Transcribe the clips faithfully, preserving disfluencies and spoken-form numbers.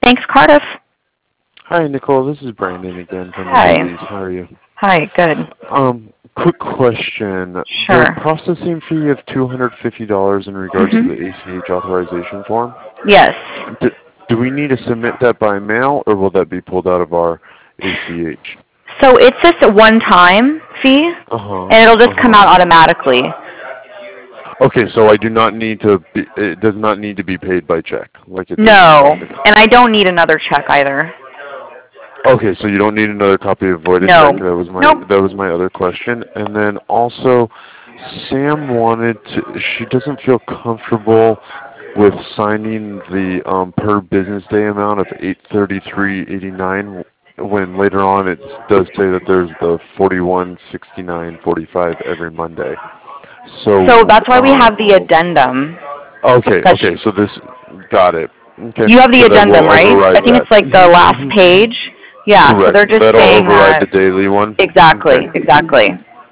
Thanks, Cardiff. Hi, Nicole. This is Brandon again from Hi. the Movies. How are you? Hi, good. Um, quick question. Sure. The processing fee of two hundred fifty dollars in regards Mhm. to the A C H authorization form, Yes. do, do we need to submit that by mail, or will that be pulled out of our A C H? So it's just a one-time fee, Uh-huh. and it'll just come Uh-huh. out automatically. Okay, so I do not need to be, it does not need to be paid by check, like it does No, in Canada. and I don't need another check either. Okay, so you don't need another copy of voided No. check. That was my Nope. that was my other question. And then also, Sam wanted to. She doesn't feel comfortable with signing the um, per business day amount of eight thirty three eighty nine. When later on it does say that there's the forty one sixty nine forty five every Monday. So. So that's why we um, have the addendum. Okay. That's- Okay. So this got it. Okay. You have the so that addendum, will right? override I think that. it's like the Mhm, last mhm. page. Yeah, Correct. so they're just That'll saying override that. the daily one? Exactly, Okay. exactly.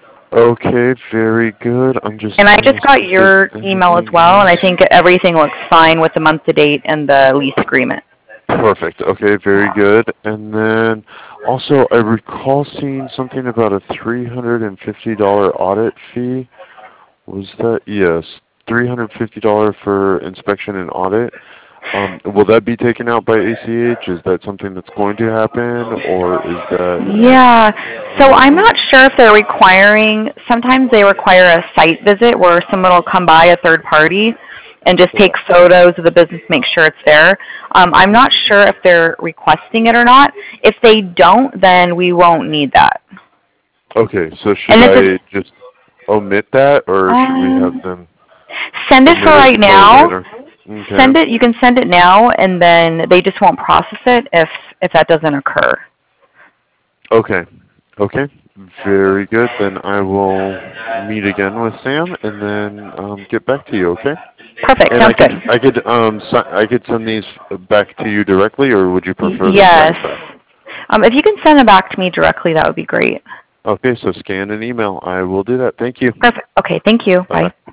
Okay, very good. I'm just And I trying just to got see if your there's email as anything well, and I else. think everything looks fine with the month to date and the lease agreement. Perfect. Okay, very good. And then also I recall seeing something about a three hundred fifty dollars audit fee. Was that? Yes. three hundred fifty dollars for inspection and audit. Um, will that be taken out by A C H? Is that something that's going to happen, or is that? Yeah. So I'm Um, not sure if they're requiring, sometimes they require a site visit where someone will come by, a third party, and just take photos of the business, make sure it's there. Um, I'm not sure if they're requesting it or not. If they don't, then we won't need that. okay, so should And this is, I just omit that, or should we have um, them send it for submit it right until now. later? Okay. Send it, you can send it now, and then they just won't process it if, if that doesn't occur. Okay. Okay. Very good. Then I will meet again with Sam and then um, get back to you. Okay. Perfect. And Sounds I could good. I could um si- I could send these back to you directly, or would you Y- prefer them Yes. faxed? Um, if you can send it back to me directly, that would be great. Okay. So scan and email. I will do that. Thank you. Perfect. Okay. Thank you. Bye bye. Bye.